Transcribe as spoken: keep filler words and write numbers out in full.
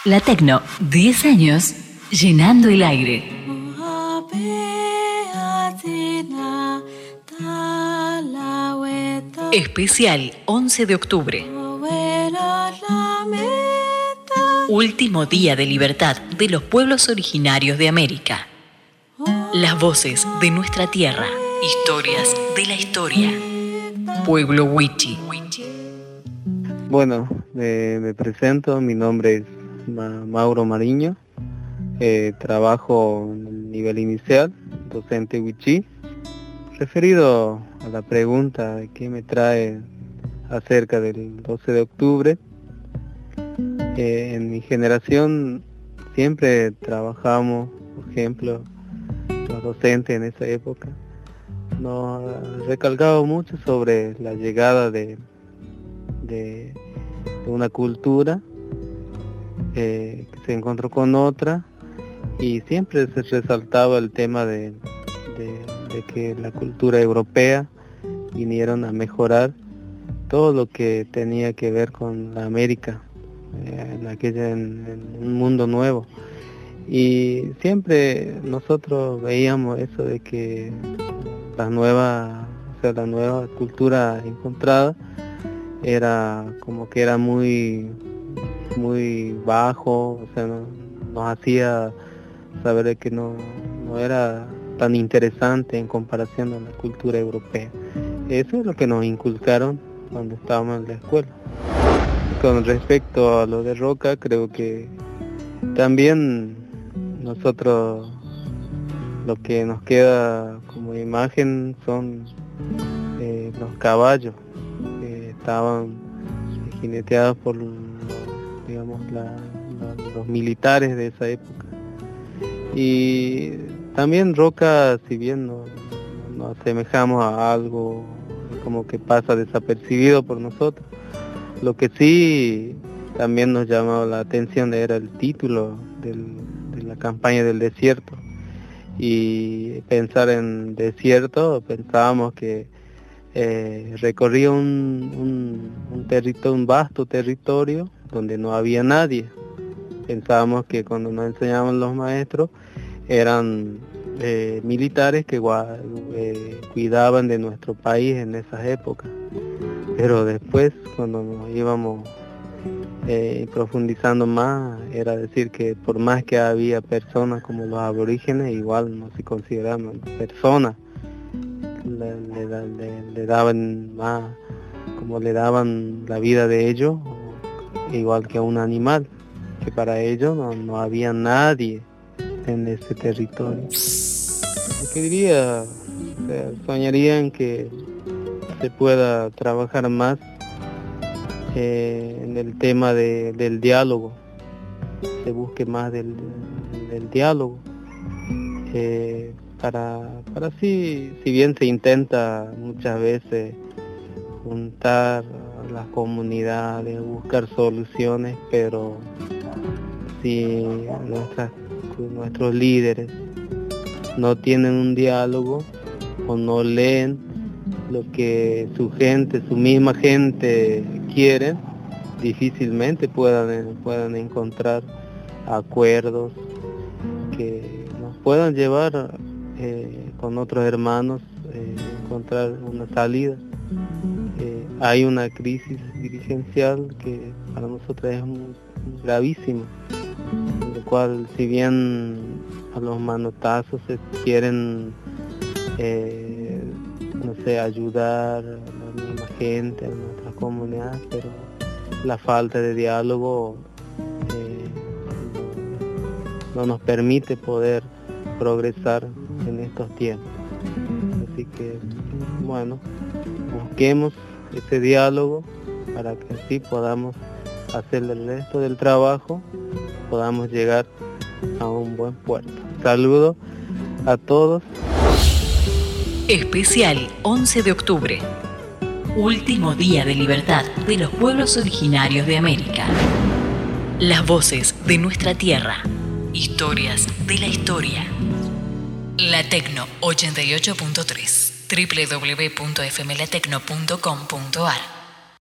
La Tecno, diez años llenando el aire. Especial once de octubre. Último día de libertad de los pueblos originarios de América. Las voces de nuestra tierra. Historias de la historia. Pueblo Wichi. Bueno, eh, me presento, mi nombre es Ma- Mauro Mariño, eh, trabajo en el nivel inicial, docente Wichi. Referido a la pregunta de qué me trae acerca del doce de octubre, eh, en mi generación siempre trabajamos, por ejemplo, los docentes en esa época, nos recalcaba mucho sobre la llegada de, de, de una cultura eh, que se encontró con otra, y siempre se resaltaba el tema de, de, de que la cultura europea vinieron a mejorar todo lo que tenía que ver con la América, eh, en aquella en, en un mundo nuevo. Y siempre nosotros veíamos eso de que la nueva, o sea, la nueva cultura encontrada era como que era muy, muy bajo, o sea, no, nos hacía saber de que no, no era tan interesante en comparación a la cultura europea. Eso es lo que nos inculcaron cuando estábamos en la escuela. Con respecto a lo de Roca, creo que también nosotros lo que nos queda como imagen son eh, los caballos que estaban jineteados por los, digamos, la, la, los militares de esa época. Y también Roca, si bien no, no asemejamos a algo como que pasa desapercibido por nosotros, lo que sí también nos llamaba la atención era el título del, de la campaña del desierto. Y pensar en desierto, pensábamos que eh, recorría un, un, un, territorio, un vasto territorio donde no había nadie. Pensábamos que cuando nos enseñaban los maestros eran eh, militares que eh, cuidaban de nuestro país en esas épocas. Pero después, cuando nos íbamos eh, profundizando más, era decir que por más que había personas como los aborígenes, igual no se consideraban personas. Le, le, le, le daban más, como le daban la vida de ellos, igual que a un animal, que para ellos no, no había nadie en ese territorio. Lo que diría, o sea, soñarían que se pueda trabajar más eh, en el tema de, del diálogo, se busque más del, del diálogo, eh, para, para así, si bien se intenta muchas veces juntar a las comunidades, buscar soluciones, pero si nuestras, nuestros líderes no tienen un diálogo o no leen lo que su gente, su misma gente quiere, difícilmente puedan, puedan encontrar acuerdos que nos puedan llevar eh, con otros hermanos, eh, encontrar una salida. Eh, hay una crisis dirigencial que para nosotros es muy gravísima, en lo cual, si bien a los manotazos se quieren eh, no sé, ayudar a la misma gente, a nuestras comunidades, pero la falta de diálogo eh, no, no nos permite poder progresar en estos tiempos. Así que, bueno, busquemos ese diálogo para que así podamos hacer el resto del trabajo, podamos llegar a un buen puerto. Saludos a todos. Especial once de octubre. Último día de libertad de los pueblos originarios de América. Las voces de nuestra tierra. Historias de la historia. La Tecno ochenta y ocho punto tres. doble u doble u doble u punto f m la tecno punto com punto a r